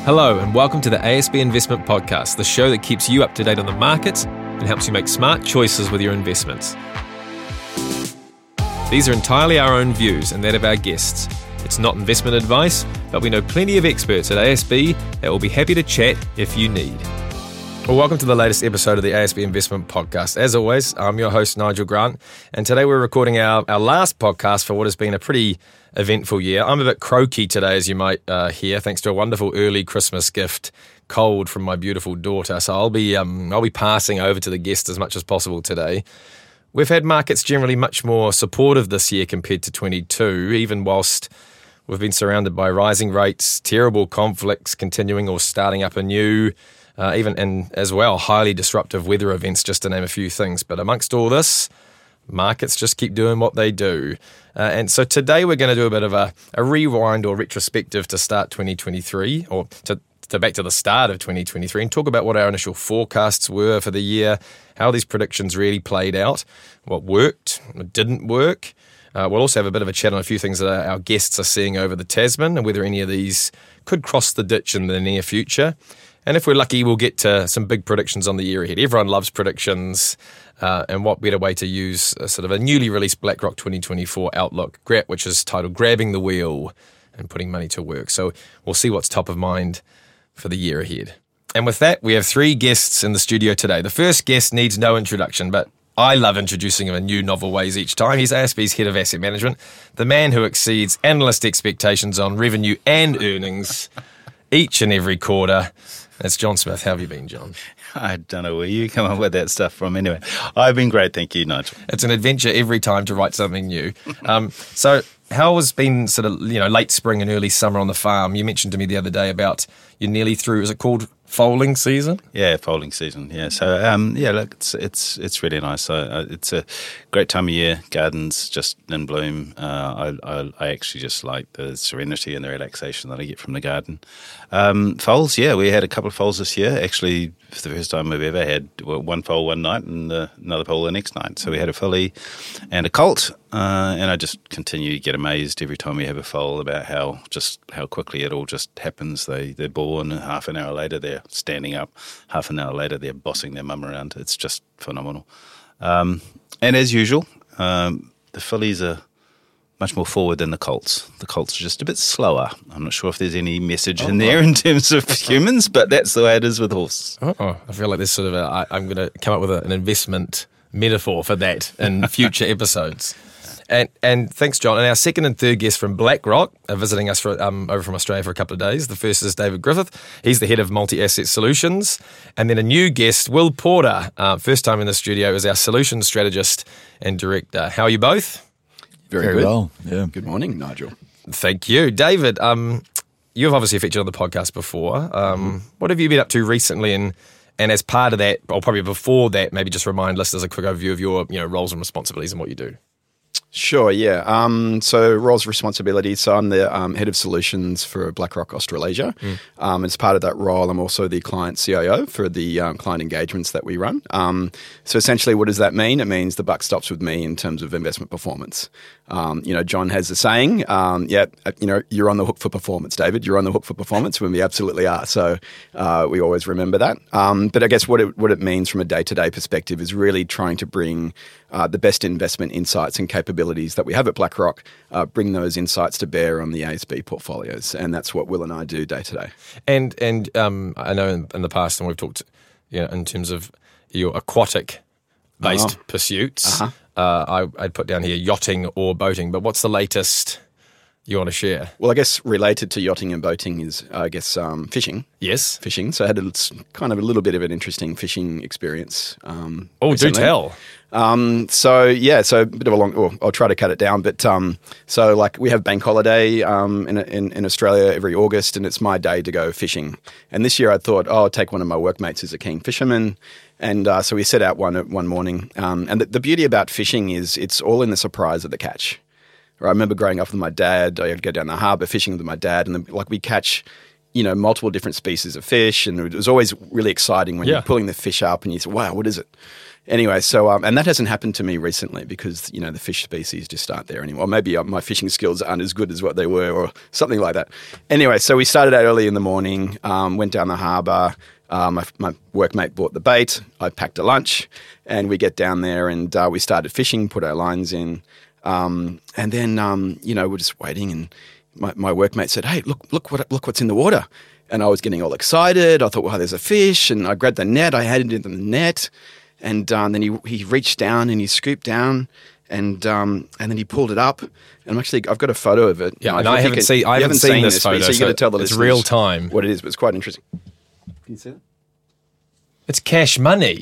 Hello and welcome to the ASB Investment Podcast, the show that keeps you up to date on the markets and helps you make smart choices with your investments. These are entirely our own views and that of our guests. It's not investment advice, but we know plenty of experts at ASB that will be happy to chat if you need. Well, welcome to the latest episode of the ASB Investment Podcast. As always, I'm your host, Nigel Grant, and today we're recording our last podcast for what has been a pretty eventful year. I'm a bit croaky today, as you might hear, thanks to a wonderful early Christmas gift, cold from my beautiful daughter. So I'll be passing over to the guest as much as possible today. We've had markets generally much more supportive this year compared to 22, even whilst we've been surrounded by rising rates, terrible conflicts continuing or starting up anew, and as well, highly disruptive weather events, just to name a few things. But amongst all this, markets just keep doing what they do. And so today we're going to do a bit of a rewind or retrospective to start 2023, or to back to the start of 2023, and talk about what our initial forecasts were for the year, how these predictions really played out, what worked, what didn't work. We'll also have a bit of a chat on a few things that our guests are seeing over the Tasman and whether any of these could cross the ditch in the near future. And if we're lucky, we'll get to some big predictions on the year ahead. Everyone loves predictions, and what better way to use a newly released BlackRock 2024 Outlook, which is titled Grabbing the Wheel and Putting Money to Work. So we'll see what's top of mind for the year ahead. And with that, we have three guests in the studio today. The first guest needs no introduction, but I love introducing him in new novel ways each time. He's ASB's Head of Asset Management, the man who exceeds analyst expectations on revenue and earnings each and every quarter. That's John Smith. How have you been, John? I don't know where you come up with that stuff from. Anyway, I've been great, thank you, Nigel. It's an adventure every time to write something new. So how has been late spring and early summer on the farm? You mentioned to me the other day about you're nearly through, is it called foaling season? Yeah, foaling season, yeah. So, look, it's really nice. It's a great time of year. Gardens just in bloom. I actually just like the serenity and the relaxation that I get from the garden. Foals, yeah, we had a couple of foals this year. Actually, for the first time we've ever had one foal one night and another foal the next night. So we had a filly and a colt, and I just continue to get amazed every time we have a foal about how quickly it all just happens. They're born, half an hour later they're standing up, half an hour later they're bossing their mum around. It's just phenomenal. And as usual, the fillies are much more forward than the colts. The colts are just a bit slower. I'm not sure if there's any message in there in terms of humans, but that's the way it is with horses. Oh, I feel like there's sort of I'm going to come up with an investment metaphor for that in future episodes. And thanks, John. And our second and third guests from BlackRock are visiting us over from Australia for a couple of days. The first is David Griffith. He's the head of multi-asset solutions. And then a new guest, Will Porter, first time in the studio, is our solutions strategist and director. How are you both? Very good. Well, yeah. Good morning, Nigel. Thank you. David, you've obviously featured on the podcast before. What have you been up to recently? And as part of that, or probably before that, maybe just remind listeners a quick overview of your roles and responsibilities and what you do. Sure, yeah. So roles and responsibilities. So I'm the head of solutions for BlackRock Australasia. As part of that role, I'm also the client CIO for the client engagements that we run. So essentially, what does that mean? It means the buck stops with me in terms of investment performance. John has a saying, you're on the hook for performance, David. You're on the hook for performance when we absolutely are. So we always remember that. But I guess what it means from a day-to-day perspective is really trying to bring the best investment insights and capabilities that we have at BlackRock, bring those insights to bear on the ASB portfolios. And that's what Will and I do day to day. And I know in the past, and we've talked in terms of your aquatic-based pursuits, I'd put down here yachting or boating. But what's the latest you want to share? Well, I guess related to yachting and boating is, fishing. Yes. Fishing. So I had a little bit of an interesting fishing experience. Do tell. So a bit of a I'll try to cut it down, but we have bank holiday in Australia every August, and it's my day to go fishing. And this year I thought, I'll take one of my workmates who's a keen fisherman, and so we set out one morning. And the beauty about fishing is it's all in the surprise of the catch. I remember growing up with my dad. I'd go down the harbour fishing with my dad, and we catch multiple different species of fish, and it was always really exciting when you're pulling the fish up and you say, wow, what is it? Anyway, so, and that hasn't happened to me recently because, the fish species just aren't there anymore. Maybe my fishing skills aren't as good as what they were or something like that. Anyway, so we started out early in the morning, went down the harbour. My workmate bought the bait. I packed a lunch and we get down there and we started fishing, put our lines in. And then, we're just waiting and my workmate said, hey, look what's in the water. And I was getting all excited. I thought, wow, there's a fish. And I grabbed the net. I had it in the net. And then he reached down and he scooped down and then he pulled it up. And I've got a photo of it. Yeah, and I haven't seen this photo. So you got to tell the it's listeners real time. what it is, but it's quite interesting. Can you see that? It's cash money.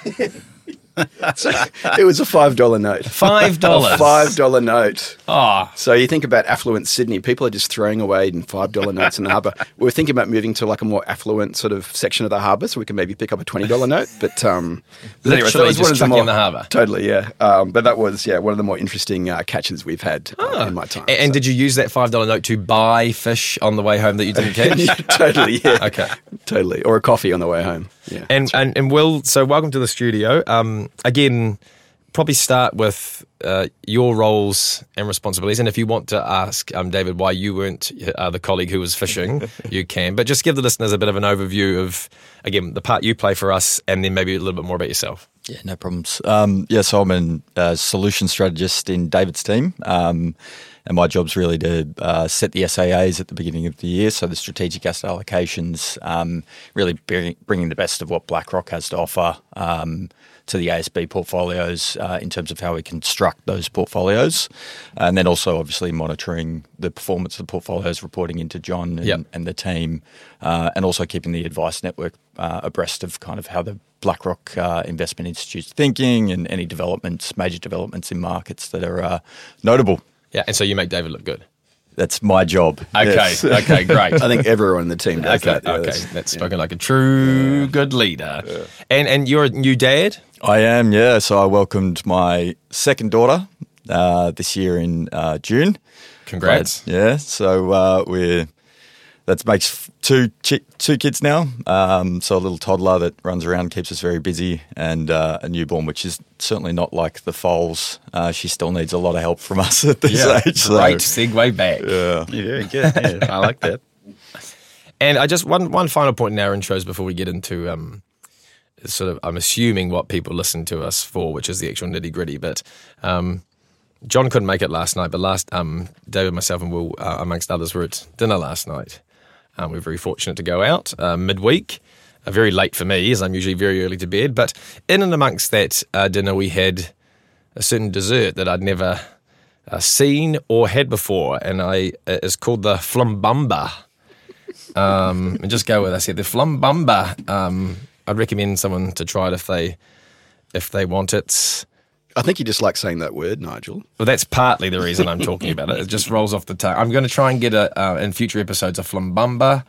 So it was a $5 note. $5. A $5 note. Oh. So you think about affluent Sydney, people are just throwing away $5 notes in the harbour. We were thinking about moving to like a more affluent sort of section of the harbour so we can maybe pick up a $20 note. But anyway, literally just chucking in the harbour. Totally, yeah. But that was, one of the more interesting catches we've had in my time. And did you use that $5 note to buy fish on the way home that you didn't catch? Totally, yeah. Okay. Totally. Or a coffee on the way home. Yeah. And Will, so welcome to the studio. Again, probably start with your roles and responsibilities. And if you want to ask David why you weren't the colleague who was fishing, you can. But just give the listeners a bit of an overview of, again, the part you play for us and then maybe a little bit more about yourself. Yeah, no problems. So I'm a solution strategist in David's team. And my job's really to set the SAAs at the beginning of the year, so the strategic asset allocations, really bringing the best of what BlackRock has to offer to the ASB portfolios in terms of how we construct those portfolios. And then also obviously monitoring the performance of the portfolios, reporting into John and the team, and also keeping the advice network abreast of kind of how the BlackRock Investment Institute's thinking and any major developments in markets that are notable. Yeah, and so you make David look good. That's my job. Okay, yes. Okay, great. I think everyone in the team does that. Yeah, that's spoken like a true good leader. Yeah. And you're a new dad? I am, yeah. So I welcomed my second daughter this year in June. Congrats. So that makes two kids now. So a little toddler that runs around, keeps us very busy, and a newborn, which is certainly not like the foals. She still needs a lot of help from us at this age. So. Great segue back. Yeah, very good. Yeah, I like that. And I just one final point in our intros before we get into sort of, I'm assuming what people listen to us for, which is the actual nitty gritty. But John couldn't make it last night, but David, myself, and Will, amongst others, were at dinner last night. We were very fortunate to go out midweek, very late for me, as I'm usually very early to bed. But in and amongst that dinner, we had a certain dessert that I'd never seen or had before, and it's called the Flumbumba. And just go with, I said, the Flumbumba. I'd recommend someone to try it if they want it. I think you just like saying that word, Nigel. Well, that's partly the reason I'm talking about it. It just rolls off the tongue. I'm going to try and get in future episodes a Flumbumba,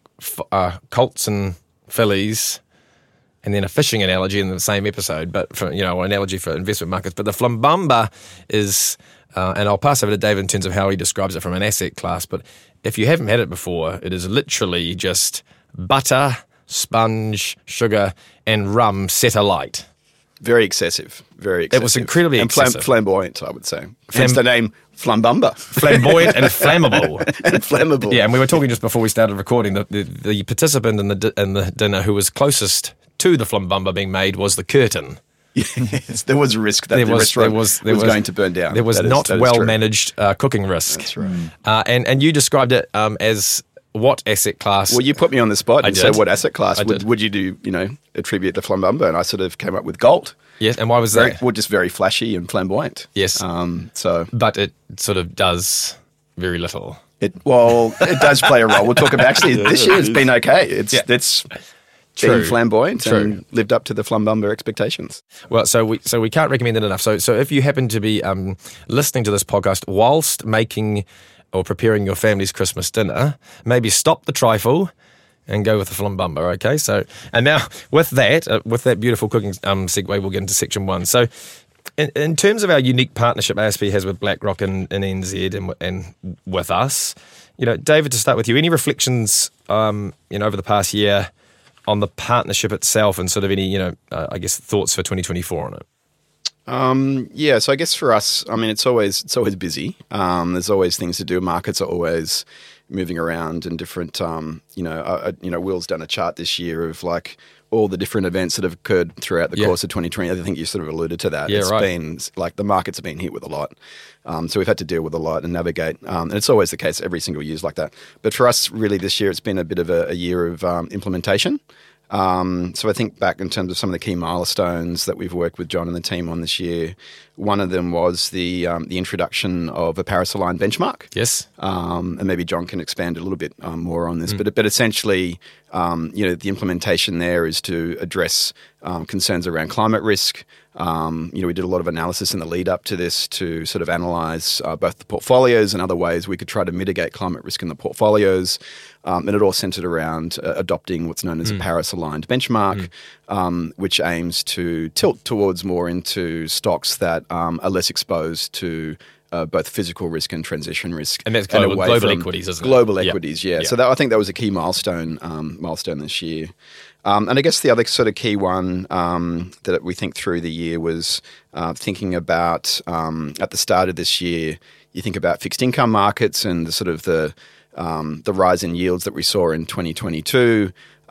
Colts and fillies, and then a fishing analogy in the same episode, but for an analogy for investment markets. But the Flumbumba is, and I'll pass over to David in terms of how he describes it from an asset class. But if you haven't had it before, it is literally just butter, sponge, sugar, and rum set alight. Very excessive. Very excessive. It was incredibly excessive. Flamboyant, I would say. Hence the name Flumbumba. Flamboyant and flammable. And flammable. Yeah, and we were talking just before we started recording, the participant in the dinner who was closest to the Flumbumba being made was the curtain. Yes, there was a risk that the restaurant was going to burn down. There was not well-managed cooking risk. That's right. And you described it as what asset class? Well, you put me on the spot and said what asset class would you attribute the Flumbumba? And I sort of came up with gold. Yes, and why was that? Well, just very flashy and flamboyant. Yes. But it sort of does very little. It does play a role. We'll talk about, actually, this year it's been okay. It's been flamboyant and lived up to the Flumbumba expectations. Well, so we can't recommend it enough. So if you happen to be listening to this podcast whilst making or preparing your family's Christmas dinner, maybe stop the trifle and go with the Flumbumba, okay? So, and now with that beautiful cooking segue, we'll get into section one. So in terms of our unique partnership ASB has with BlackRock and NZ and with us, David, to start with you, any reflections, over the past year on the partnership itself and sort of any, I guess, thoughts for 2024 on it? So I guess for us, it's always busy. There's always things to do. Markets are always moving around and different. Will's done a chart this year of like all the different events that have occurred throughout the course of 2020. I think you sort of alluded to that. It's been like the markets have been hit with a lot. So we've had to deal with a lot and navigate. And it's always the case every single year is like that. But for us, really, this year, it's been a bit of a year of implementation. So I think back in terms of some of the key milestones that we've worked with John and the team on this year, one of them was the introduction of a Paris-aligned benchmark. Yes. And maybe John can expand a little bit more on this. But essentially, the implementation there is to address concerns around climate risk. We did a lot of analysis in the lead up to this to sort of analyse both the portfolios and other ways we could try to mitigate climate risk in the portfolios. And it all centred around adopting what's known as a Paris-aligned benchmark, which aims to tilt towards more into stocks that are less exposed to both physical risk and transition risk. And that's global equities, isn't it? Global equities, yeah. So I think that was a key milestone this year. And I guess the other sort of key one that we think through the year was thinking about at the start of this year, you think about fixed income markets and the sort of the rise in yields that we saw in 2022.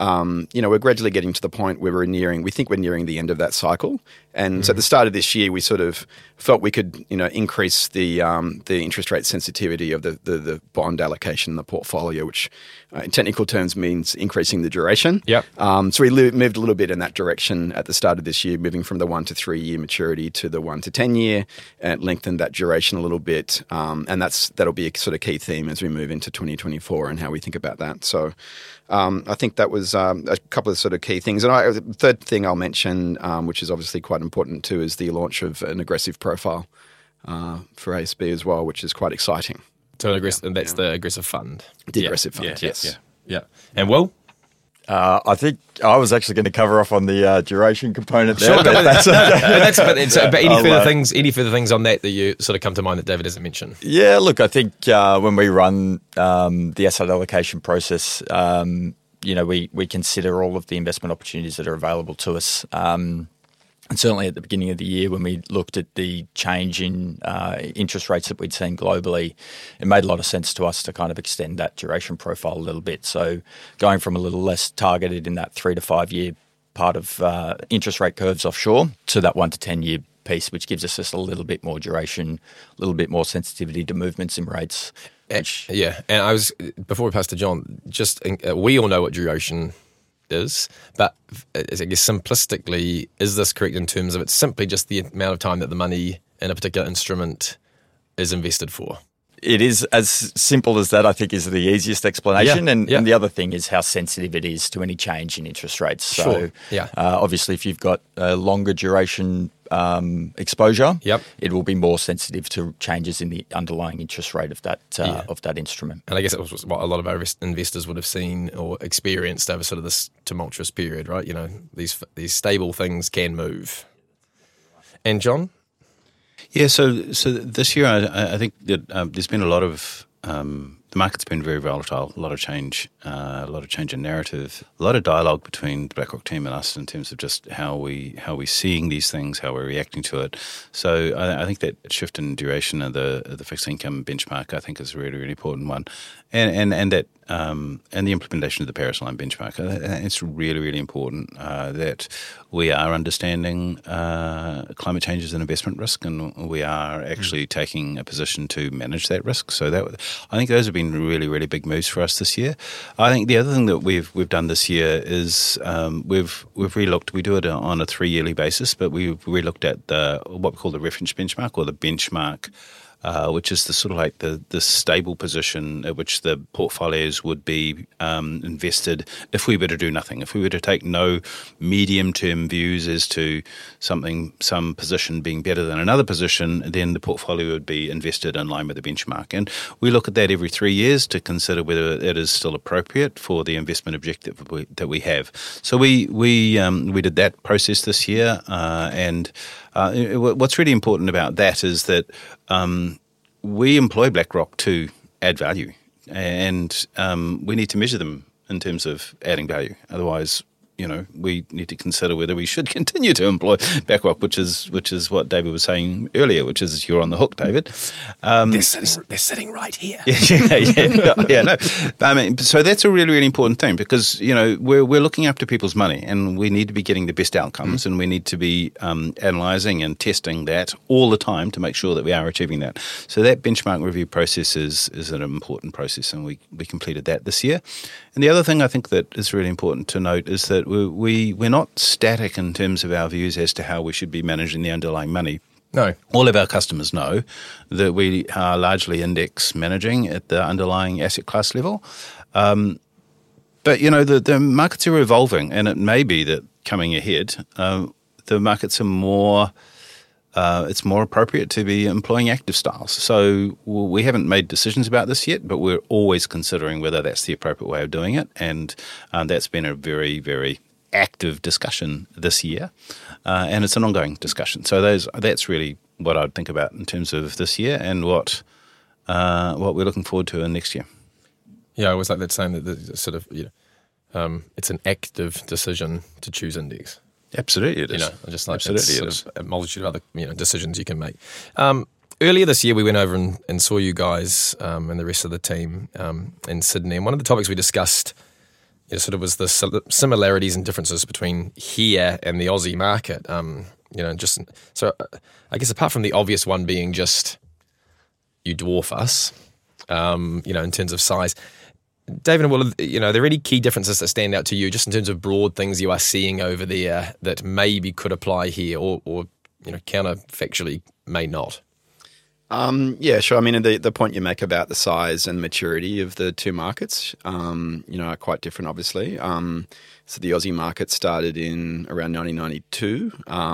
We're gradually getting to the point where we think we're nearing the end of that cycle. And so at the start of this year, we sort of felt we could, increase the interest rate sensitivity of the bond allocation in the portfolio, which in technical terms means increasing the duration. Yep. So we moved a little bit in that direction at the start of this year, moving from the 1 to 3 year maturity to the 1 to 10 year, and lengthened that duration a little bit. And that'll be a sort of key theme as we move into 2024 and how we think about that. So I think that was a couple of sort of key things. And the third thing I'll mention, which is obviously quite important too, is the launch of an aggressive profile for ASB as well, which is quite exciting. So that's the aggressive fund. The aggressive fund, yes. Yeah. And Will? I think I was actually going to cover off on the duration component there. Sure, but any further things on that you sort of come to mind that David hasn't mentioned? Yeah, look, I think when we run the asset allocation process, we consider all of the investment opportunities that are available to us. And certainly at the beginning of the year, when we looked at the change in interest rates that we'd seen globally, it made a lot of sense to us to kind of extend that duration profile a little bit. So going from a little less targeted in that 3 to 5 year part of interest rate curves offshore to that 1 to 10 year piece, which gives us just a little bit more duration, a little bit more sensitivity to movements in rates. And before we pass to John, we all know what duration is, but I guess simplistically, is this correct in terms of it's simply just the amount of time that the money in a particular instrument is invested for? It is as simple as that, I think, is the easiest explanation. And the other thing is how sensitive it is to any change in interest rates. So obviously, if you've got a longer duration exposure, it will be more sensitive to changes in the underlying interest rate of that instrument. And I guess it was what a lot of our investors would have seen or experienced over sort of this tumultuous period, right? These stable things can move. And John? Yeah, so this year I think that there's been a lot of the market's been very volatile, a lot of change in narrative, a lot of dialogue between the BlackRock team and us in terms of just how we're seeing these things, how we're reacting to it. So I think that shift in duration of the fixed income benchmark I think is a really, really important one, and that and the implementation of the Paris-aligned benchmark. It's really, really important that we are understanding climate change as an investment risk, and we are actually taking a position to manage that risk. So I think those have been really, really big moves for us this year. I think the other thing that we've done this year is we've relooked. We do it on a 3-yearly basis, but we've relooked at what we call the reference benchmark or the benchmark. Which is the sort of like the stable position at which the portfolios would be invested if we were to do nothing. If we were to take no medium-term views as to some position being better than another position, then the portfolio would be invested in line with the benchmark. And we look at that every 3 years to consider whether it is still appropriate for the investment objective that we have. So we did that process this year, and what's really important about that is that we employ BlackRock to add value and we need to measure them in terms of adding value. Otherwise, we need to consider whether we should continue to employ BlackRock, which is what David was saying earlier, which is you're on the hook, David. They're sitting right here. No. I mean, so that's a really, really important thing because we're looking after people's money, and we need to be getting the best outcomes, and we need to be analysing and testing that all the time to make sure that we are achieving that. So that benchmark review process is an important process, and we completed that this year. And the other thing I think that is really important to note is that we're not static in terms of our views as to how we should be managing the underlying money. No. All of our customers know that we are largely index managing at the underlying asset class level. But, the markets are evolving, and it may be that coming ahead, the markets are more... it's more appropriate to be employing active styles. So we haven't made decisions about this yet, but we're always considering whether that's the appropriate way of doing it. And that's been a very, very active discussion this year. And it's an ongoing discussion. So that's really what I'd think about in terms of this year and what we're looking forward to in next year. Yeah, I always like that saying that the sort of, it's an active decision to choose index. Absolutely it is. Just like absolutely it's sort of a multitude of other decisions you can make. Earlier this year, we went over and saw you guys and the rest of the team in Sydney. And one of the topics we discussed sort of was the similarities and differences between here and the Aussie market. I guess apart from the obvious one being just you dwarf us, in terms of size. David and Will, are there any key differences that stand out to you just in terms of broad things you are seeing over there that maybe could apply here or counterfactually may not? Yeah, sure. I mean, the point you make about the size and maturity of the two markets, are quite different, obviously. So the Aussie market started in around 1992.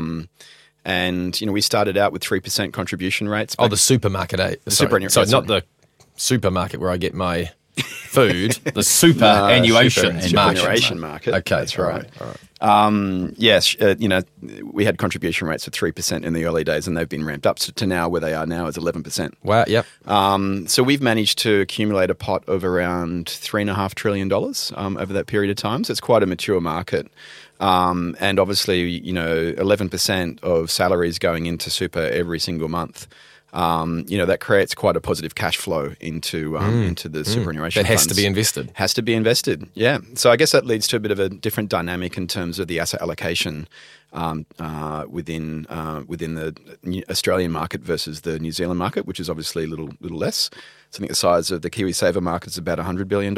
And, we started out with 3% contribution rates. The supermarket, Sorry, not the supermarket where I get my food, the superannuation market. Okay, that's right. All right. Yes, we had contribution rates of 3% in the early days, and they've been ramped up to now where they are now is 11%. Wow, yep. So we've managed to accumulate a pot of around $3.5 trillion over that period of time. So it's quite a mature market. And obviously, 11% of salaries going into super every single month. That creates quite a positive cash flow into the superannuation that has funds. to be invested. Has to be invested, yeah. So I guess that leads to a bit of a different dynamic in terms of the asset allocation within the Australian market versus the New Zealand market, which is obviously a little less. So I think the size of the KiwiSaver market is about $100 billion,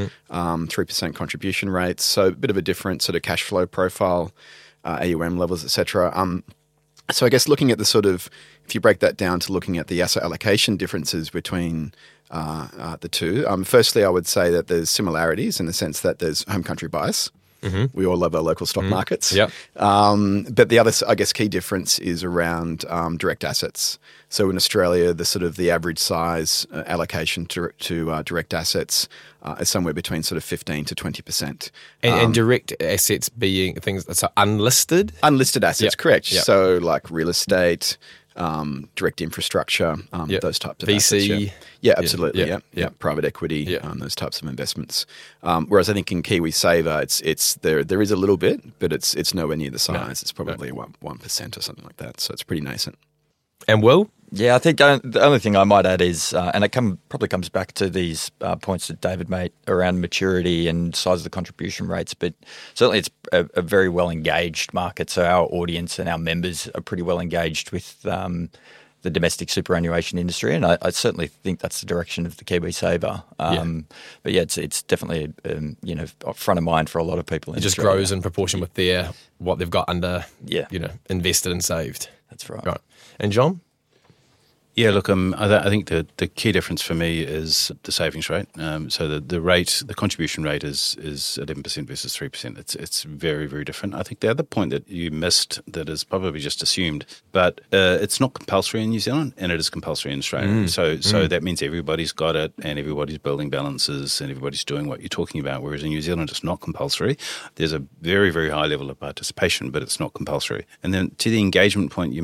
3% contribution rates. So a bit of a different sort of cash flow profile, AUM levels, etc. So I guess looking at the sort of, if you break that down to looking at the asset allocation differences between the two, firstly, I would say that there's similarities in the sense that there's home country bias. Mm-hmm. We all love our local stock markets. Yep. But the other, I guess, key difference is around direct assets. So in Australia, the average size allocation to direct assets is somewhere between sort of 15 to 20%. And direct assets being things that's unlisted? Unlisted assets, yep. Correct. Yep. So like real estate, direct infrastructure, yep. those types of VC. assets. Yeah, absolutely. Yep. Yeah. Private equity, yep. Those types of investments. Whereas I think in KiwiSaver, it's there is a little bit, but it's nowhere near the size. No. It's probably 1% or something like that. So it's pretty nascent. And Will? Yeah, I think the only thing I might add is, and it probably comes back to these points that David made around maturity and size of the contribution rates, but certainly it's a very well-engaged market. So our audience and our members are pretty well engaged with the domestic superannuation industry, and I certainly think that's the direction of the KiwiSaver. But yeah, it's definitely front of mind for a lot of people. It just grows in proportion with what they've got under, invested and saved. That's right. Right. And John? Yeah, look, I think the key difference for me is the savings rate. So the contribution rate is 11% versus 3%. It's very, very different. I think the other point that you missed that is probably just assumed, but it's not compulsory in New Zealand and it is compulsory in Australia. So that means everybody's got it and everybody's building balances and everybody's doing what you're talking about, whereas in New Zealand it's not compulsory. There's a very, very high level of participation, but it's not compulsory. And then to the engagement point you made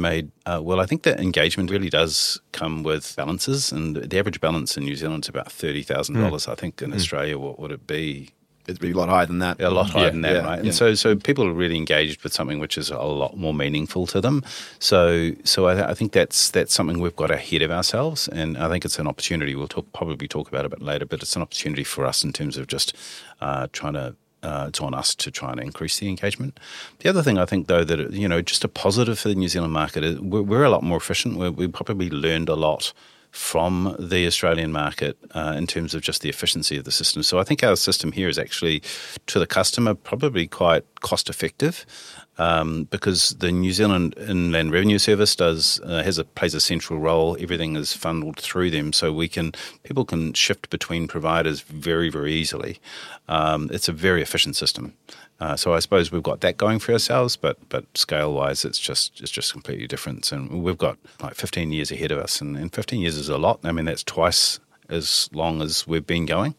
Well, I think that engagement really does come with balances, and the average balance in New Zealand is about $30,000. I think in Australia, what would it be? It'd be a lot higher than that. A lot higher than that, yeah, right? yeah. And so people are really engaged with something which is a lot more meaningful to them. So I think that's something we've got ahead of ourselves, and I think it's an opportunity. We'll probably talk about it a bit later, but it's an opportunity for us in terms of just trying to. It's on us to try and increase the engagement. The other thing I think, though, that just a positive for the New Zealand market is we're a lot more efficient. We probably learned a lot from the Australian market in terms of just the efficiency of the system. So I think our system here is actually, to the customer, probably quite cost effective because the New Zealand Inland Revenue Service plays a central role. Everything is funneled through them, so people can shift between providers very, very easily. It's a very efficient system. So I suppose we've got that going for ourselves, but scale-wise, it's just completely different. And we've got like 15 years ahead of us, and 15 years is a lot. I mean, that's twice as long as we've been going.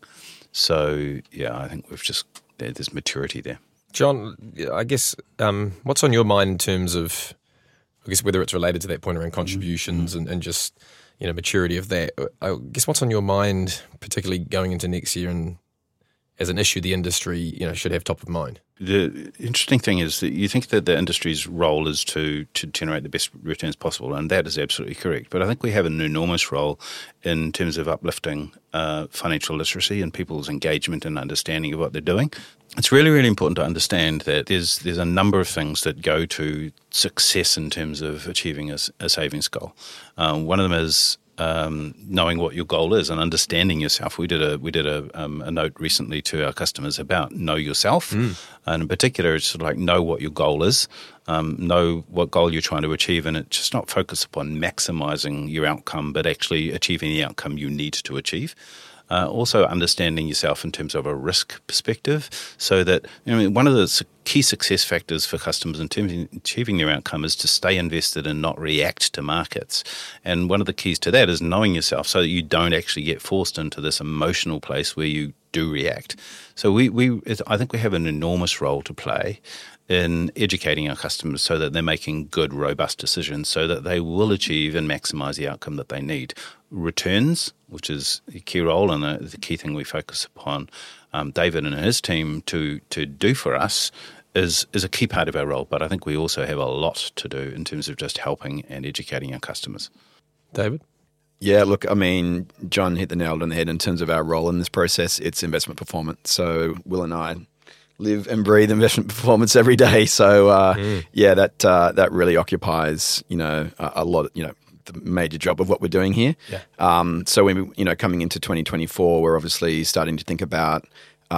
So yeah, I think there's maturity there. John, I guess what's on your mind in terms of, I guess, whether it's related to that point around contributions and just maturity of that? I guess what's on your mind, particularly going into next year and as an issue the industry should have top of mind? The interesting thing is that you think that the industry's role is to generate the best returns possible, and that is absolutely correct. But I think we have an enormous role in terms of uplifting financial literacy and people's engagement and understanding of what they're doing. It's really, really important to understand that there's a number of things that go to success in terms of achieving a savings goal. One of them is knowing what your goal is and understanding yourself. We did a note recently to our customers about know yourself, and in particular, it's sort of like know what your goal is, know what goal you're trying to achieve, and it's just not focus upon maximising your outcome, but actually achieving the outcome you need to achieve. Also understanding yourself in terms of a risk perspective, so that one of the key success factors for customers in terms of achieving their outcome is to stay invested and not react to markets. And one of the keys to that is knowing yourself, so that you don't actually get forced into this emotional place where you do react. So I think we have an enormous role to play in educating our customers so that they're making good, robust decisions so that they will achieve and maximise the outcome that they need. Returns, which is a key role and the key thing we focus upon, David and his team to do for us is a key part of our role. But I think we also have a lot to do in terms of just helping and educating our customers. David? Yeah, look, I mean, John hit the nail on the head in terms of our role in this process. It's investment performance. So Will and I live and breathe investment performance every day. So that really occupies a lot. The major job of what we're doing here. Yeah. So when coming into 2024, we're obviously starting to think about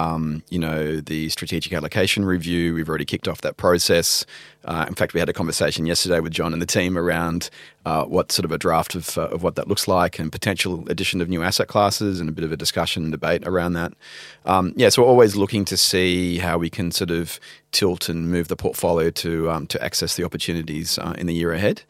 the strategic allocation review. We've already kicked off that process. In fact, we had a conversation yesterday with John and the team around what sort of a draft of what that looks like and potential addition of new asset classes and a bit of a discussion and debate around that. So we're always looking to see how we can sort of tilt and move the portfolio to access the opportunities in the year ahead.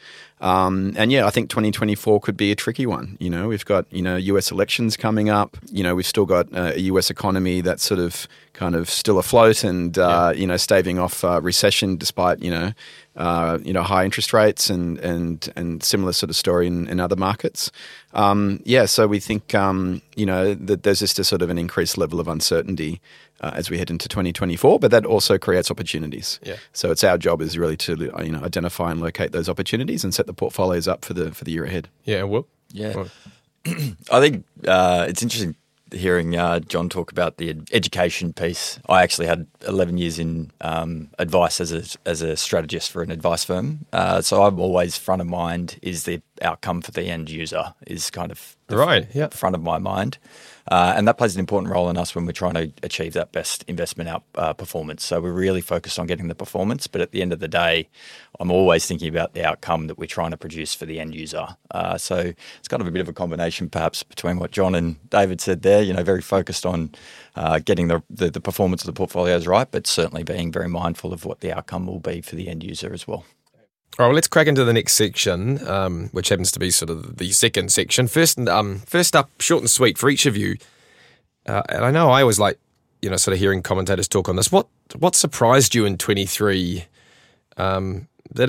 I think 2024 could be a tricky one. We've got, US elections coming up. We've still got a US economy that's sort of kind of still afloat and, staving off recession despite, high interest rates and similar sort of story in other markets. So we think, that there's just a sort of an increased level of uncertainty as we head into 2024, but that also creates opportunities. Yeah. So it's our job is really to identify and locate those opportunities and set the portfolios up for the year ahead. Yeah, well, yeah. I think it's interesting hearing John talk about the education piece. I actually had 11 years in advice as a strategist for an advice firm. So I'm always front of mind is the outcome for the end user is kind of front of my mind. And that plays an important role in us when we're trying to achieve that best investment performance. So we're really focused on getting the performance, but at the end of the day, I'm always thinking about the outcome that we're trying to produce for the end user. So it's kind of a bit of a combination perhaps between what John and David said there, very focused on getting the performance of the portfolios right, but certainly being very mindful of what the outcome will be for the end user as well. All right, well, let's crack into the next section, which happens to be sort of the second section. First up, short and sweet for each of you. And I know I always like, sort of hearing commentators talk on this. What surprised you in 23 that if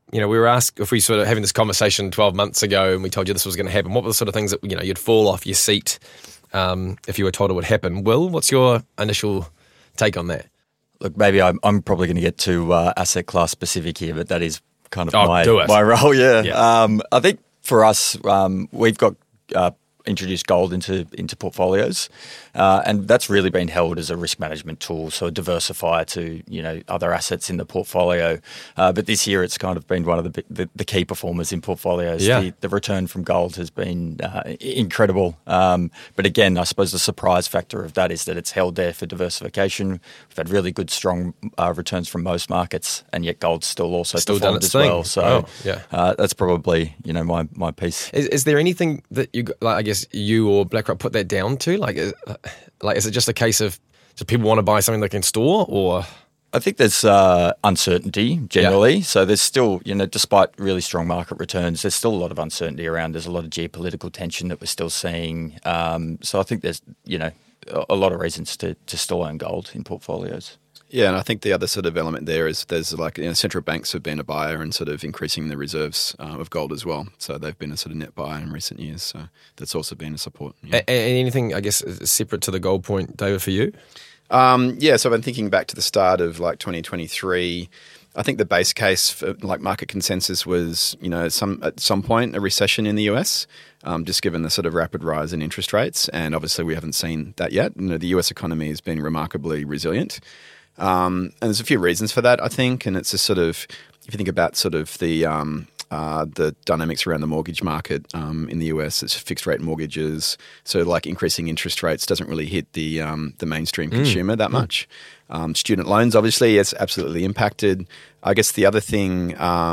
we were asked if we sort of having this conversation 12 months ago and we told you this was going to happen, what were the sort of things that, you'd fall off your seat if you were told it would happen? Will, what's your initial take on that? Look, maybe I'm probably going to get too asset class specific here, but that is kind of my role. Yeah. I think for us, we've got introduced gold into portfolios, and that's really been held as a risk management tool, so a diversifier to other assets in the portfolio. But this year, it's kind of been one of the key performers in portfolios. Yeah. The return from gold has been incredible. But again, I suppose the surprise factor of that is that it's held there for diversification. We've had really good, strong returns from most markets, and yet gold's still performed as well. So that's probably my piece. Is there anything that you like? I guess you or BlackRock put that down to? Like, is it just a case of do people want to buy something they can store, or? I think there's uncertainty generally. So there's still, despite really strong market returns, there's still a lot of uncertainty around. There's a lot of geopolitical tension that we're still seeing. So I think there's, a lot of reasons to still own gold in portfolios. Yeah, and I think the other sort of element there is there's central banks have been a buyer and sort of increasing the reserves of gold as well. So they've been a sort of net buyer in recent years. So that's also been a support. Yeah. And anything, I guess, separate to the gold point, David, for you? So I've been thinking back to the start of 2023. I think the base case for market consensus was, at some point a recession in the US, just given the sort of rapid rise in interest rates. And obviously we haven't seen that yet. The US economy has been remarkably resilient. And there's a few reasons for that, I think. And it's a sort of, if you think about sort of the dynamics around the mortgage market in the US, it's fixed rate mortgages. So increasing interest rates doesn't really hit the mainstream consumer that much. Student loans, obviously, it's absolutely impacted. I guess the other thing,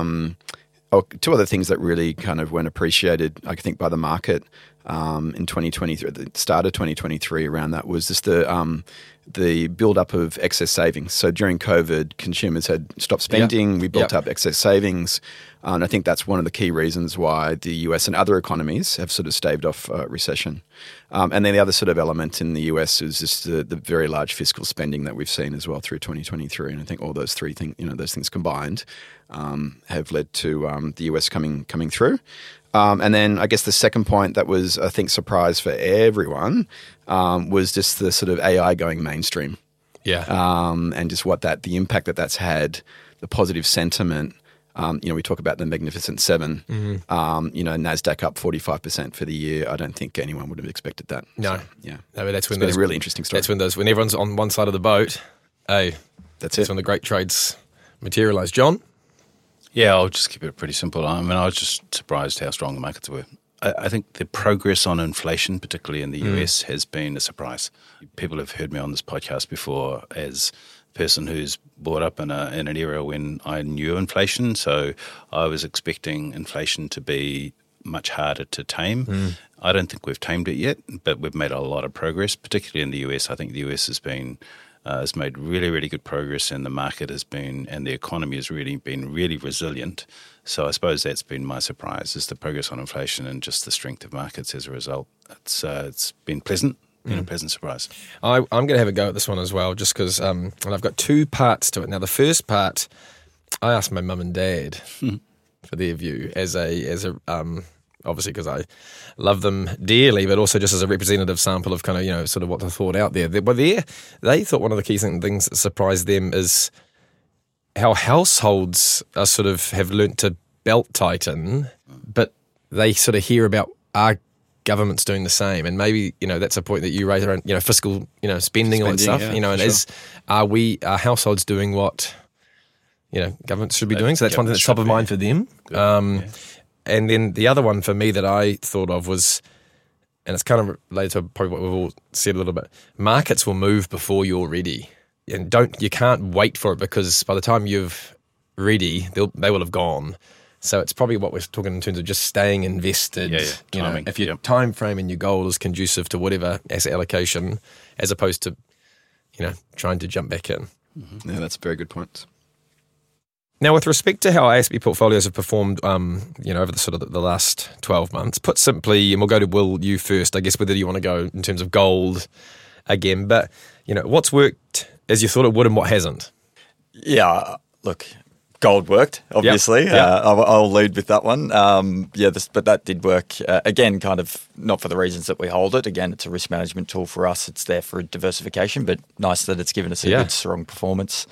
two other things that really kind of weren't appreciated, I think, by the market in 2023, at the start of 2023 around that was just the build-up of excess savings. So during COVID, consumers had stopped spending. We built up excess savings. And I think that's one of the key reasons why the US and other economies have sort of staved off recession. And then the other sort of element in the US is just the very large fiscal spending that we've seen as well through 2023. And I think all those three things, those things combined have led to the US coming through. And then I guess the second point that was, I think, surprise for everyone was just the sort of AI going mainstream. Yeah. And just the impact that's had, the positive sentiment. We talk about the Magnificent Seven. NASDAQ up 45% for the year. I don't think anyone would have expected that. No. So, yeah. No, but that's it's been a really interesting story. That's when everyone's on one side of the boat. That's when the great trades materialise. John? Yeah, I'll just keep it pretty simple. I mean, I was just surprised how strong the markets were. I think the progress on inflation, particularly in the US, has been a surprise. People have heard me on this podcast before as a person who's brought up in an era when I knew inflation, so I was expecting inflation to be much harder to tame. I don't think we've tamed it yet, but we've made a lot of progress, particularly in the US. I think the US has made really, really good progress, and the market and the economy has really been really resilient. So I suppose that's been my surprise, is the progress on inflation and just the strength of markets as a result. It's been pleasant. Been a pleasant surprise. I'm going to have a go at this one as well, just because and I've got two parts to it. Now, the first part, I asked my mum and dad for their view as a obviously because I love them dearly, but also just as a representative sample of kind of, sort of what they thought out there. But they thought one of the key things that surprised them is how households are sort of have learnt to belt tighten, but they sort of hear about our government's doing the same. And maybe, that's a point that you raise around, fiscal, spending all that stuff, are households doing what, governments should be doing? So that's one thing that's top of mind for them. And then the other one for me that I thought of was, and it's kind of related to probably what we've all said a little bit, markets will move before you're ready. And you can't wait for it, because by the time you're ready, they will have gone. So it's probably what we're talking in terms of just staying invested. Timing. If your time frame and your goal is conducive to whatever asset allocation, as opposed to, trying to jump back in. Mm-hmm. Yeah, that's a very good point. Now, with respect to how ASB portfolios have performed, over the sort of the last 12 months, put simply, and we'll go to Will, you first, I guess, whether you want to go in terms of gold again, but, what's worked as you thought it would and what hasn't? Yeah, look, gold worked, obviously. Yep. I'll lead with that one. But that did work. Again, kind of not for the reasons that we hold it. Again, it's a risk management tool for us. It's there for diversification, but nice that it's given us a good, strong performance.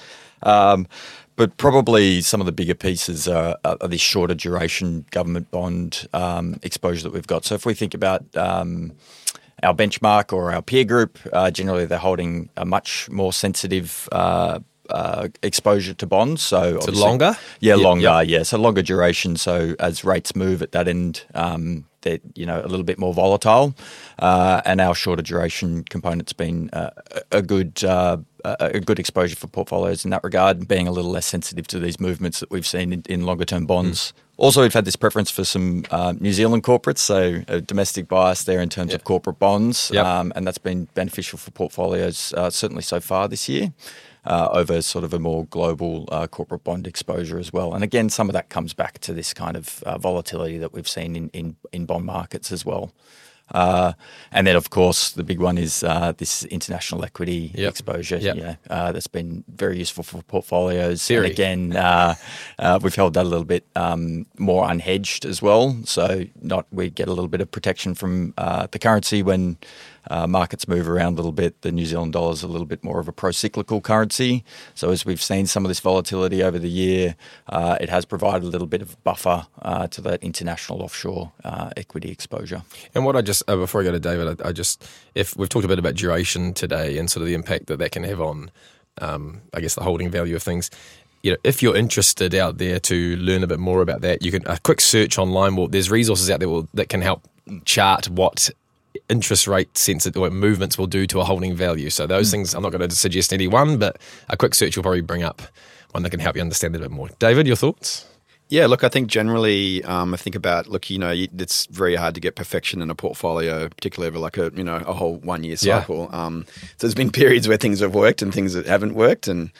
But probably some of the bigger pieces are this shorter duration government bond exposure that we've got. So if we think about our benchmark or our peer group, generally they're holding a much more sensitive exposure to bonds. So longer? Yeah, longer. Yeah, so longer duration. So as rates move at that end, they're a little bit more volatile, and our shorter duration component's been a good exposure for portfolios in that regard, being a little less sensitive to these movements that we've seen in longer term bonds. Also, we've had this preference for some New Zealand corporates, so a domestic bias there in terms of corporate bonds, and that's been beneficial for portfolios certainly so far this year. Over sort of a more global corporate bond exposure as well. And again, some of that comes back to this kind of volatility that we've seen in bond markets as well. And then, of course, the big one is this international equity exposure. That's been very useful for portfolios. And again, we've held that a little bit more unhedged as well. So we get a little bit of protection from the currency when markets move around a little bit. The New Zealand dollar is a little bit more of a pro-cyclical currency. So as we've seen some of this volatility over the year, it has provided a little bit of buffer to that international offshore equity exposure. And what I just, before I go to David, if we've talked a bit about duration today and sort of the impact that can have on, I guess, the holding value of things. If you're interested out there to learn a bit more about that, you can a quick search online. There's resources out there that can help chart what interest rate sensitive or movements will do to a holding value. So those things, I'm not going to suggest any one, but a quick search will probably bring up one that can help you understand it a bit more. David, your thoughts? Yeah, look, I think generally, I think about, it's very hard to get perfection in a portfolio, particularly over a whole 1 year cycle. So there's been periods where things have worked and things that haven't worked. And,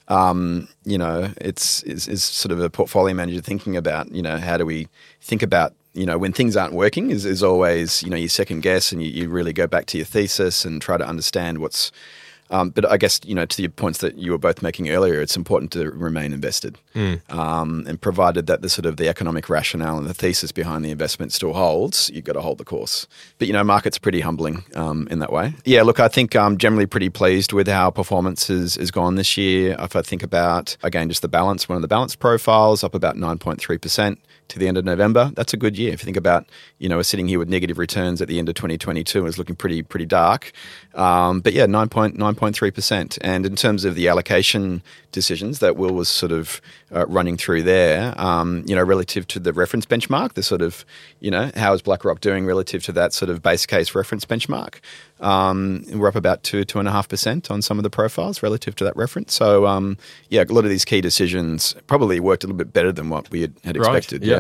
it's sort of a portfolio manager thinking about, how do we think about, when things aren't working is always, you second guess and you really go back to your thesis and try to understand what's, but I guess, to the points that you were both making earlier, it's important to remain invested. And provided that the economic rationale and the thesis behind the investment still holds, you've got to hold the course. But, market's pretty humbling in that way. Yeah, look, I think I'm generally pretty pleased with how performance has gone this year. If I think about, again, just the balance, one of the balance profiles up about 9.3%. To the end of November, that's a good year. If you think about, we're sitting here with negative returns at the end of 2022, and it's looking pretty dark. But yeah, 9.3%. And in terms of the allocation decisions that Will was sort of running through there, relative to the reference benchmark, the sort of, how is BlackRock doing relative to that sort of base case reference benchmark? We're up about 2.5% on some of the profiles relative to that reference. So, a lot of these key decisions probably worked a little bit better than what we had expected. Yeah.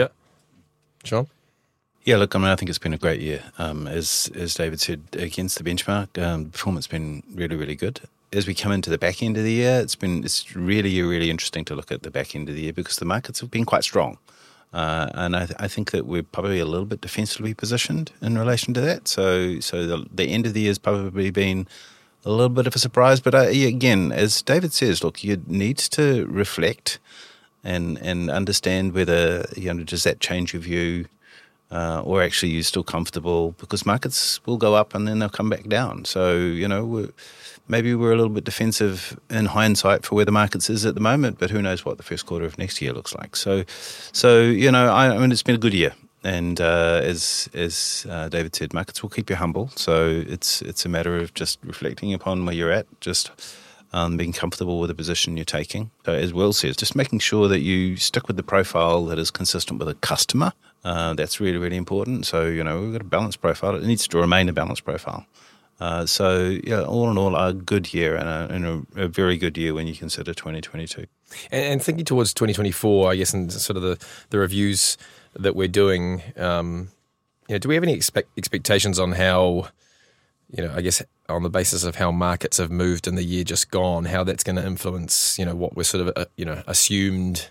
Sean? Yeah, look, I think it's been a great year. As David said, against the benchmark, performance has been really, really good. As we come into the back end of the year, it's really, really interesting to look at the back end of the year because the markets have been quite strong. And I think that we're probably a little bit defensively positioned in relation to that. So the end of the year has probably been a little bit of a surprise. But again, as David says, look, you need to reflect and understand whether, does that change your view or actually you're still comfortable because markets will go up and then they'll come back down. So, maybe we're a little bit defensive in hindsight for where the markets is at the moment, but who knows what the first quarter of next year looks like. So it's been a good year. And as David said, markets will keep you humble. So it's a matter of just reflecting upon where you're at, just being comfortable with the position you're taking. So as Will says, just making sure that you stick with the profile that is consistent with a customer. That's really, really important. So, we've got a balanced profile. It needs to remain a balanced profile. All in all, a good year and a very good year when you consider 2022. And thinking towards 2024, I guess, and sort of the reviews that we're doing, do we have any expectations on how, I guess, on the basis of how markets have moved in the year just gone, how that's going to influence, what we're sort of, assumed,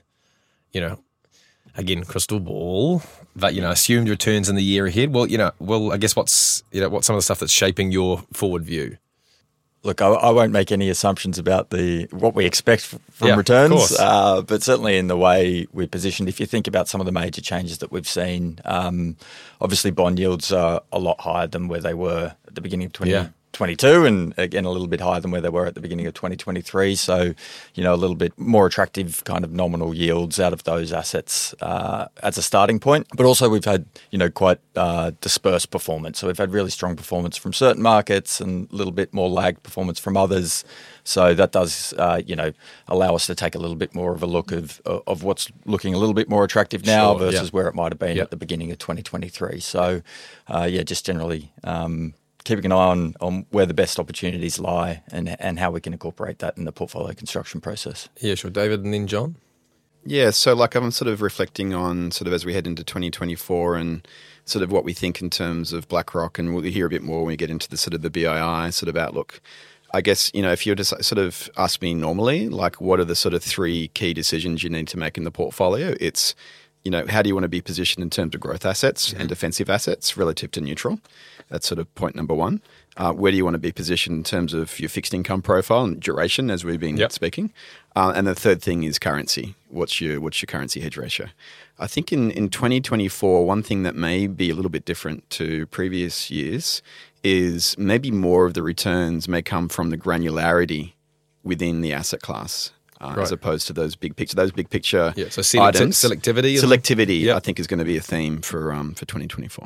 again, crystal ball, but, assumed returns in the year ahead. Well, I guess what's some of the stuff that's shaping your forward view? Look, I won't make any assumptions about what we expect from returns, but certainly in the way we're positioned, if you think about some of the major changes that we've seen, obviously bond yields are a lot higher than where they were at the beginning of 2022, and again a little bit higher than where they were at the beginning of 2023. So, a little bit more attractive kind of nominal yields out of those assets as a starting point. But also we've had quite dispersed performance. So we've had really strong performance from certain markets and a little bit more lagged performance from others. So that does allow us to take a little bit more of a look of what's looking a little bit more attractive now versus where it might have been at the beginning of 2023. So just generally. Keeping an eye on where the best opportunities lie and how we can incorporate that in the portfolio construction process. Yeah, sure. David, and then John? Yeah, so I'm sort of reflecting on sort of as we head into 2024 and sort of what we think in terms of BlackRock, and we'll hear a bit more when we get into the sort of the BII sort of outlook. I guess, if you were to sort of ask me normally, what are the sort of 3 key decisions you need to make in the portfolio? It's, how do you want to be positioned in terms of growth assets and defensive assets relative to neutral? That's sort of point number 1. Where do you want to be positioned in terms of your fixed income profile and duration, as we've been speaking? And the third thing is currency. What's your currency hedge ratio? I think in 2024, one thing that may be a little bit different to previous years is maybe more of the returns may come from the granularity within the asset class. As opposed to those big picture so items. Selectivity. I think is going to be a theme for 2024.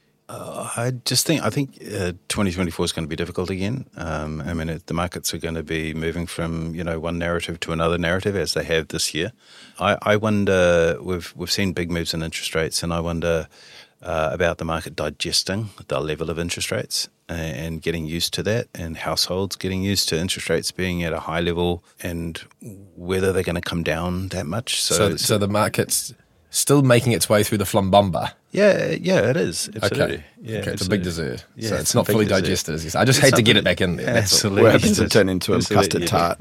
I think 2024 is going to be difficult again. The markets are going to be moving from one narrative to another narrative as they have this year. I wonder, we've seen big moves in interest rates, and I wonder about the market digesting the level of interest rates and getting used to that, and households getting used to interest rates being at a high level, and whether they're going to come down that much. So the market's still making its way through the flumbumba. Yeah, it is. Absolutely. Okay. Yeah, it's a big dessert. Yeah, so it's not fully digested, as you say. I just hate to get it back in there. Absolutely. What happens to turn into a custard tart?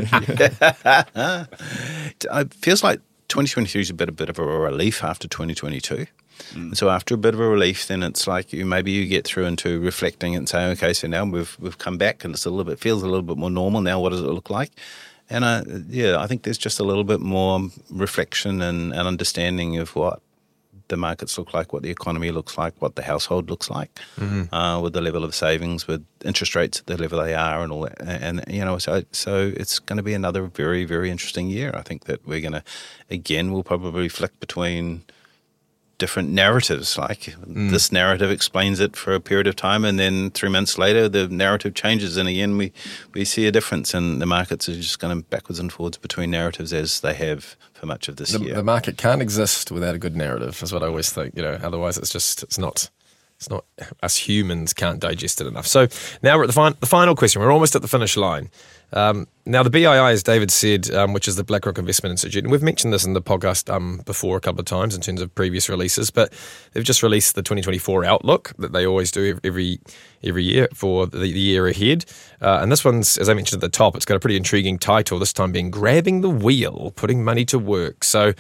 It feels like 2023 is a bit of a relief after 2022. And so after a bit of a relief, then it's like maybe you get through into reflecting and saying, okay, so now we've come back and it feels a little bit more normal now. What does it look like? And I think there's just a little bit more reflection and understanding of what the markets look like, what the economy looks like, what the household looks like, with the level of savings, with interest rates at the level they are, and all that. And so it's going to be another very, very interesting year. I think that we're going to, we'll probably flick between different narratives. This narrative explains it for a period of time, and then 3 months later the narrative changes, and again we see a difference, and the markets are just going backwards and forwards between narratives as they have for much of this year. The market can't exist without a good narrative, is what I always think. Otherwise it's not us humans can't digest it enough. So now we're at the final question. We're almost at the finish line. Now, the BII, as David said, which is the BlackRock Investment Institute, and we've mentioned this in the podcast before a couple of times in terms of previous releases, but they've just released the 2024 outlook that they always do every year for the year ahead. And this one's, as I mentioned at the top, it's got a pretty intriguing title, this time being Grabbing the Wheel, Putting Money to Work. So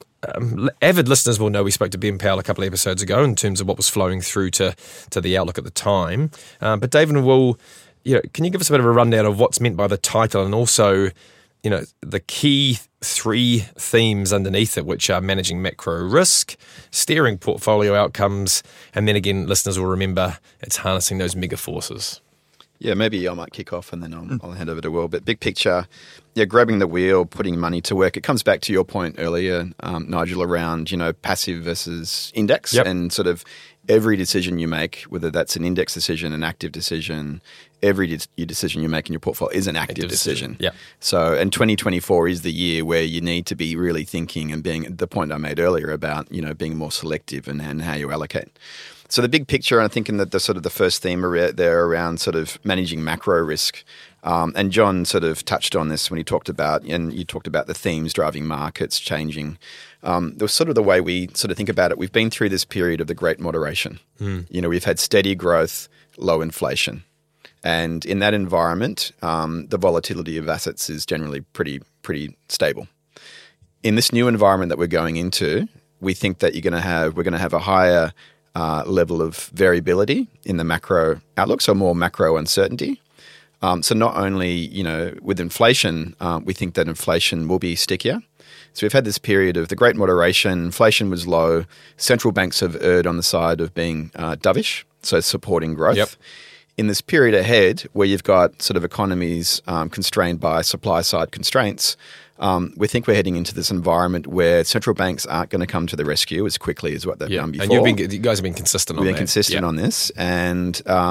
avid listeners will know we spoke to Ben Powell a couple of episodes ago in terms of what was flowing through to the outlook at the time. But David will... can you give us a bit of a rundown of what's meant by the title, and also, the key 3 themes underneath it, which are managing macro risk, steering portfolio outcomes, and then again, listeners will remember it's harnessing those mega forces. Yeah, maybe I might kick off and then I'll hand over to Will. But big picture, grabbing the wheel, putting money to work. It comes back to your point earlier, Nigel, around, passive versus index, and sort of every decision you make, whether that's an index decision, an active decision, every decision you make in your portfolio is an active decision. Yeah. So, and 2024 is the year where you need to be really thinking and being, the point I made earlier about, being more selective and how you allocate. So the big picture, I'm thinking that the sort of the first theme there around sort of managing macro risk, and John sort of touched on this when he talked about, and you talked about the themes driving markets changing. There was sort of the way we sort of think about it. We've been through this period of the great moderation. We've had steady growth, low inflation. And in that environment, the volatility of assets is generally pretty stable. In this new environment that we're going into, we think that we're going to have a higher level of variability in the macro outlook, so more macro uncertainty. So not only, with inflation, we think that inflation will be stickier. So we've had this period of the great moderation, inflation was low, central banks have erred on the side of being dovish, so supporting growth. Yep. In this period ahead, where you've got sort of economies constrained by supply-side constraints, we think we're heading into this environment where central banks aren't going to come to the rescue as quickly as what they've done before. And you guys have been consistent on that. We've been consistent on this, and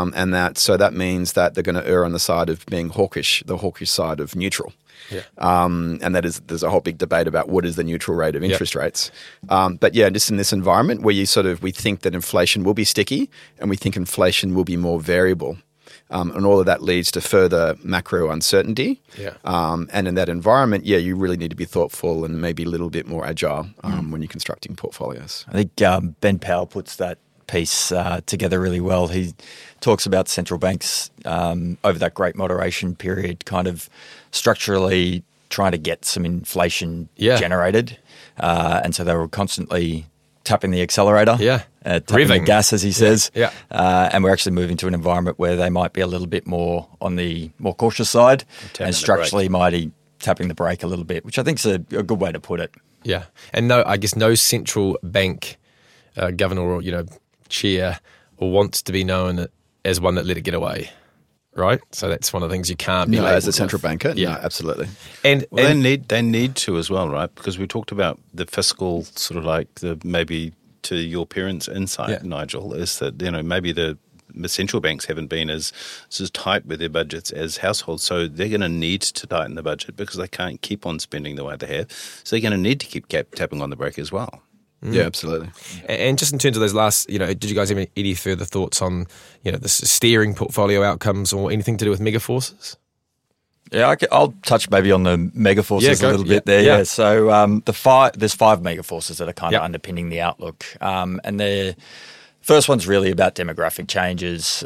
that means that they're going to err on the side of being hawkish, the hawkish side of neutral. Yeah. And there's a whole big debate about what is the neutral rate of interest rates. But yeah, just in this environment where we think that inflation will be sticky and we think inflation will be more variable. And all of that leads to further macro uncertainty. Yeah. And in that environment, you really need to be thoughtful and maybe a little bit more agile when you're constructing portfolios. I think Ben Powell puts that piece together really well. He talks about central banks over that great moderation period kind of structurally trying to get some inflation generated. And so they were constantly tapping the accelerator, tapping the gas, as he says. Yeah. And we're actually moving to an environment where they might be a little bit more on the more cautious side and structurally mighty tapping the brake a little bit, which I think is a good way to put it. Yeah. And no central bank governor or, chair wants to be known as one that let it get away, right? So that's one of the things you can't be as a central banker. Yeah, no, absolutely. And they need to as well, right? Because we talked about the fiscal sort of like maybe to your parents' insight, Nigel, is that maybe the central banks haven't been as tight with their budgets as households, so they're going to need to tighten the budget because they can't keep on spending the way they have. So they're going to need to keep tapping on the brake as well. Yeah, absolutely. And just in terms of those last, did you guys have any further thoughts on, the steering portfolio outcomes or anything to do with mega forces? Yeah, I'll touch maybe on the mega forces a little bit there. Yeah. So there's 5 mega forces that are kind of underpinning the outlook, and they're. First one's really about demographic changes.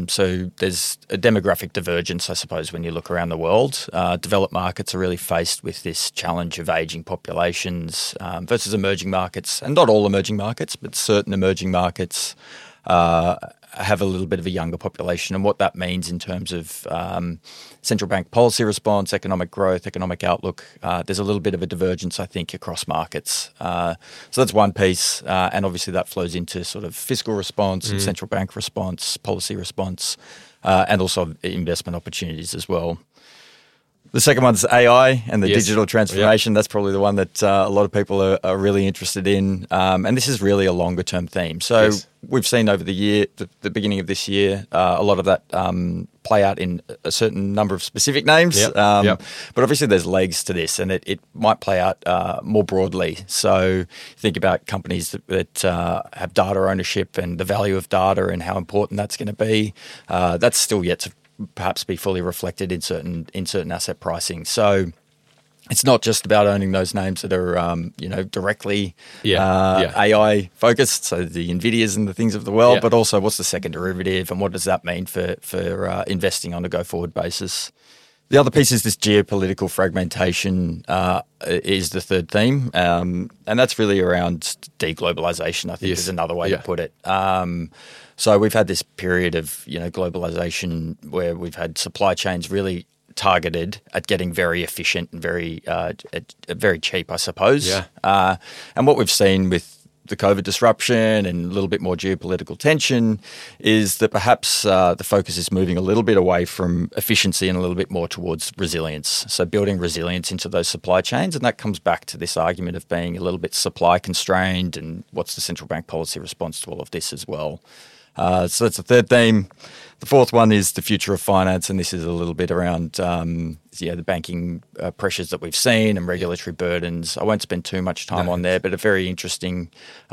So there's a demographic divergence, I suppose, when you look around the world. Developed markets are really faced with this challenge of ageing populations versus emerging markets. And not all emerging markets, but certain emerging markets have a little bit of a younger population. And what that means in terms of central bank policy response, economic growth, economic outlook, there's a little bit of a divergence, I think, across markets. So that's one piece. And obviously that flows into sort of fiscal response, central bank response, policy response, and also investment opportunities as well. The second one's AI and the digital transformation. That's probably the one that a lot of people are really interested in. And this is really a longer term theme. So we've seen over the year, the beginning of this year, a lot of that play out in a certain number of specific names. But obviously there's legs to this and it might play out more broadly. So think about companies that have data ownership and the value of data and how important that's going to be. That's still yet to perhaps be fully reflected in certain asset pricing. So it's not just about owning those names that are directly AI focused, so the Nvidias and the things of the world, but also what's the second derivative and what does that mean for investing on a go forward basis. The other piece is this geopolitical fragmentation is the third theme, and that's really around deglobalization, I think is another way to put it. So we've had this period of globalization where we've had supply chains really targeted at getting very efficient and very cheap, I suppose. And what we've seen with the COVID disruption and a little bit more geopolitical tension is that perhaps the focus is moving a little bit away from efficiency and a little bit more towards resilience. So building resilience into those supply chains, and that comes back to this argument of being a little bit supply constrained and what's the central bank policy response to all of this as well. So that's the third theme. The fourth one is the future of finance, and this is a little bit around the banking pressures that we've seen and regulatory burdens. I won't spend too much time on there, but a very interesting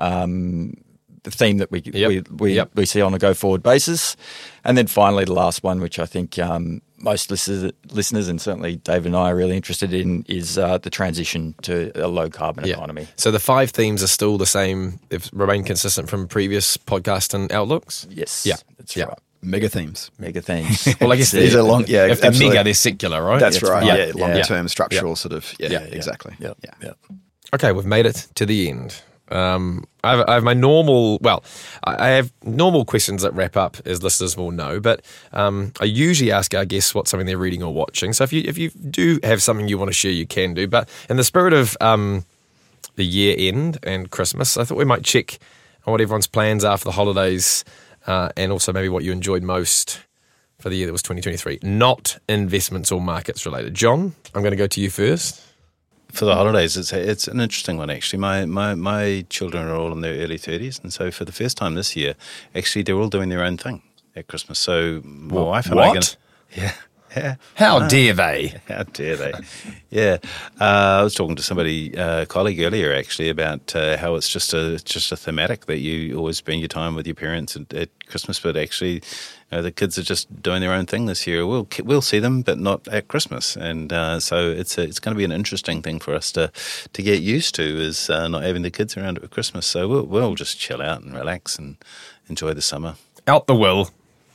theme that we see on a go-forward basis. And then finally, the last one, which I think most listeners and certainly Dave and I are really interested in, is the transition to a low-carbon economy. So the 5 themes are still the same, they've remained consistent from previous podcasts and outlooks? Yes. Yeah. That's right. Mega themes. Well, I guess these are long. Yeah, if they're mega, they're secular, right? That's right. Longer term structural sort of. Yeah, exactly. Yeah. Okay, we've made it to the end. I have my normal, I have normal questions that wrap up, as listeners will know, but I usually ask our guests what's something they're reading or watching. So if you do have something you want to share, you can do. But in the spirit of the year end and Christmas, I thought we might check on what everyone's plans are for the holidays and also maybe what you enjoyed most for the year that was 2023, not investments or markets related. John, I'm going to go to you first. For the holidays, it's an interesting one, actually. My children are all in their early 30s, and so for the first time this year, actually, they're all doing their own thing at Christmas. So my wife and I... What? Yeah. How dare they? How dare they? Yeah. I was talking to somebody, a colleague earlier, actually, about how it's just a thematic that you always spend your time with your parents at Christmas, but actually... the kids are just doing their own thing this year. We'll see them, but not at Christmas, and so it's going to be an interesting thing for us to get used to, is not having the kids around at Christmas. So we'll just chill out and relax and enjoy the summer. Out the will.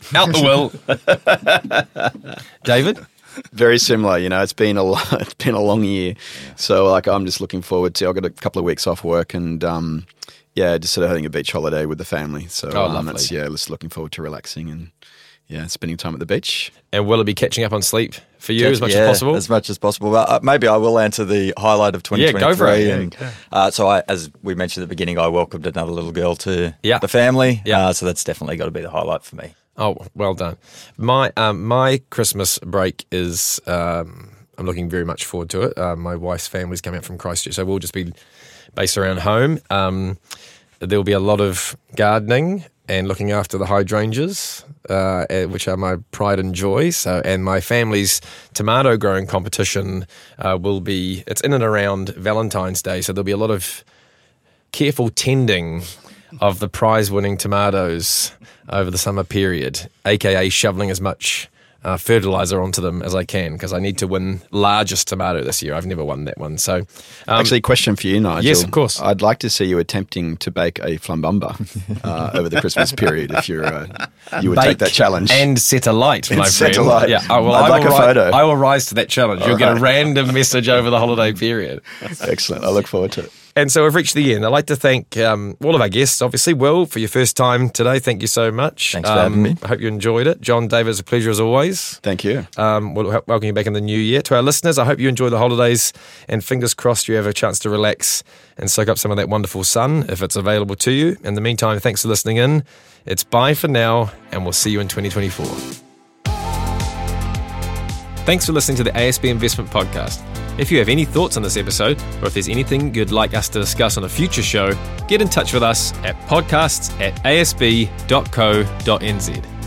David? Very similar, it's been a long year. So I'm just looking forward to, I've got a couple of weeks off work and just sort of having a beach holiday with the family. So lovely. Just looking forward to relaxing and spending time at the beach. And will it be catching up on sleep for you as much as possible? As much as possible. But maybe I will answer the highlight of 2023. Yeah, go for it. And, so as we mentioned at the beginning, I welcomed another little girl to the family. Yeah. So that's definitely got to be the highlight for me. Oh, well done. My Christmas break is, I'm looking very much forward to it. My wife's family's coming up from Christchurch, so we'll just be based around home. There'll be a lot of gardening and looking after the hydrangeas, which are my pride and joy. So, and my family's tomato growing competition it's in and around Valentine's Day, so there'll be a lot of careful tending of the prize-winning tomatoes over the summer period, aka shoveling as much fertilizer onto them as I can, because I need to win largest tomato this year. I've never won that one. So, actually, question for you, Nigel. Yes, of course. I'd like to see you attempting to bake a flambumba over the Christmas period. If you would take that challenge and set a light, my set friend. a light. Yeah, I'd like a photo. I will rise to that challenge. You'll get a random message over the holiday period. Excellent. I look forward to it. And so we've reached the end. I'd like to thank all of our guests, obviously. Will, for your first time today, thank you so much. Thanks for having me. I hope you enjoyed it. John, David, it's a pleasure as always. Thank you. We'll welcome you back in the new year. To our listeners, I hope you enjoy the holidays, and fingers crossed you have a chance to relax and soak up some of that wonderful sun if it's available to you. In the meantime, thanks for listening in. It's bye for now, and we'll see you in 2024. Thanks for listening to the ASB Investment Podcast. If you have any thoughts on this episode, or if there's anything you'd like us to discuss on a future show, get in touch with us at podcasts@asb.co.nz.